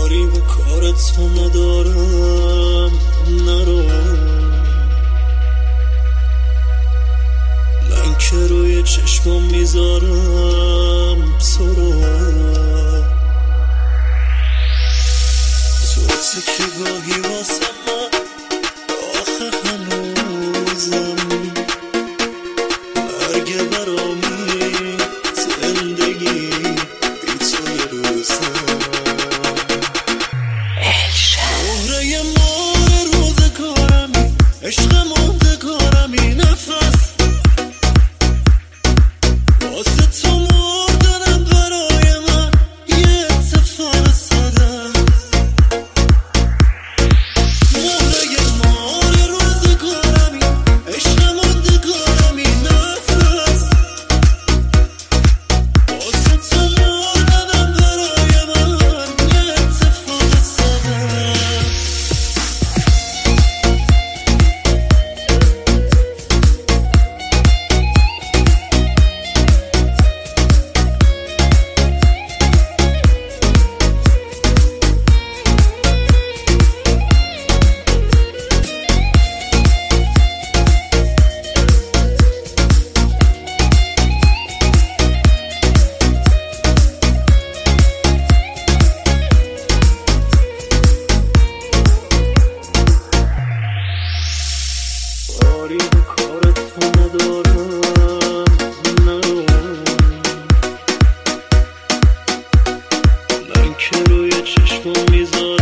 کاری به کارت تو ندارم، نرو. من که روی چشمم میذارم تو رو، تو که گاهی واسه من آخه هنوزم مرگ برامی، زندگی بی تو یه روزم. مهره مار روزگارمی، عشق موندگارمی، نفس واسه تو مردنم برای من یه اتفاق ساده است. مهره مار روزگارمی، عشق موندگارمی، نفس واسه تو مردنم برای من یه اتفاق ساده است. کاری به کارت تو ندارم، نرو. من که روی چشمم میذارم